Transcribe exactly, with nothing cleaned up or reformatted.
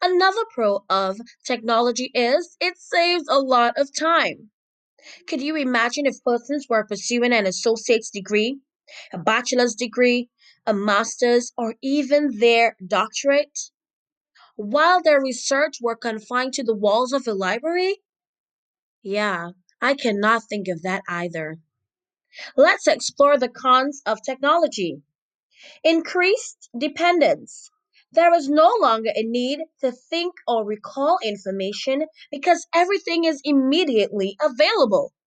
Another pro of technology is it saves a lot of time. Could you imagine if persons were pursuing an associate's degree, a bachelor's degree, a master's, or even their doctorate, while their research were confined to the walls of a library? Yeah, I cannot think of that either. Let's explore the cons of technology. Increased dependence. There is no longer a need to think or recall information because everything is immediately available.